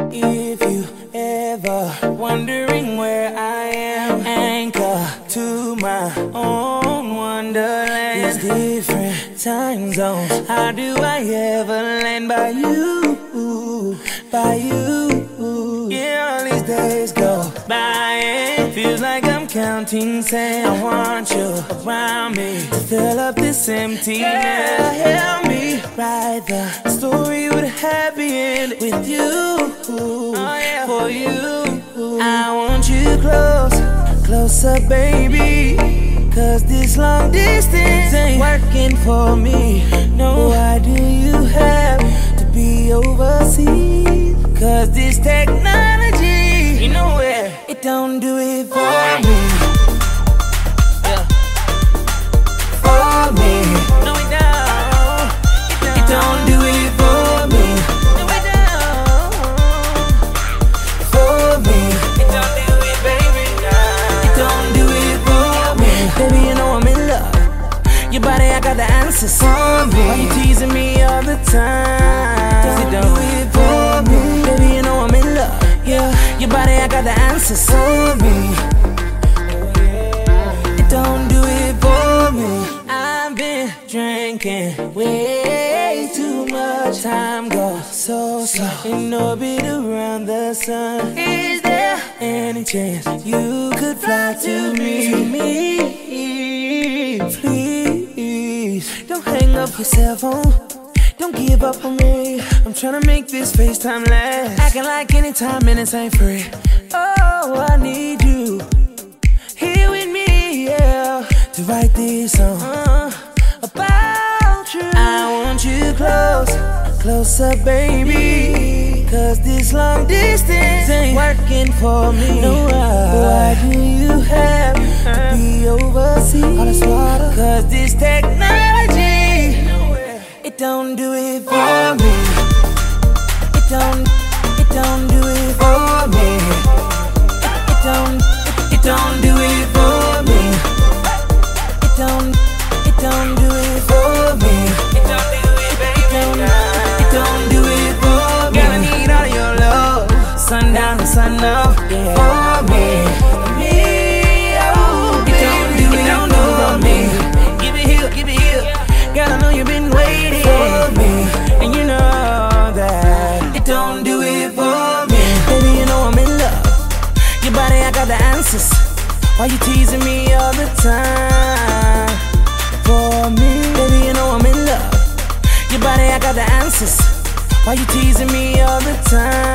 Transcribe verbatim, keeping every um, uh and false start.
If you ever wondering where I am, anchor to my own wonderland. These different time zones, how do I ever land by you, by you? Yeah, all these days go by and feels like I'm counting sand. I want you around me to fill up this emptiness. Yeah, help me write the story with a happy end with you. Oh, yeah. For you, I want you close, closer, baby. Cause this long distance ain't working for me. No, why do you have to be overseas? Cause this technology, you know where it don't do it for me. Yeah. For me. No, it don't. It don't, it don't do it for me. No, it don't. For me. It don't do it, baby, no. It don't do it for me. Baby, you know I'm in love. Your body, I got the answers for me. Why you teasing me all the time? It don't do it for me. Baby, you know I'm in love. Yeah, your body, I got the answers for me. It don't do it for me. I've been drinking way too much. Time goes so slow in orbit around the sun. Is there any chance you could fly to me? Please, don't hang up your cell phone. Don't give up on me. I'm tryna make this FaceTime last. Acting like anytime minutes ain't free. Oh, I need you here with me, yeah, to write this song uh, about you. I want you close, closer, baby. Cause this long distance ain't working for me. No, why, why do you have to be overseas? All this water. Cause this technology, it don't do it for me. It don't, it don't do it for me. It, it don't, it, it don't do it for me. It don't, it don't do it for me. It don't do it, baby. It don't, it don't do it for me. Girl, I need all of your love, sundown and sun up, yeah, for me. Me, oh, it don't do it, it don't do it for me. Give it here, give it here. Girl, I know you've been waiting for me, and you know that it don't do it for me. Baby, you know I'm in love. Your body, I got the answers. Why you teasing me all the time? For me, baby, you know I'm in love. Your body, I got the answers. Why you teasing me all the time?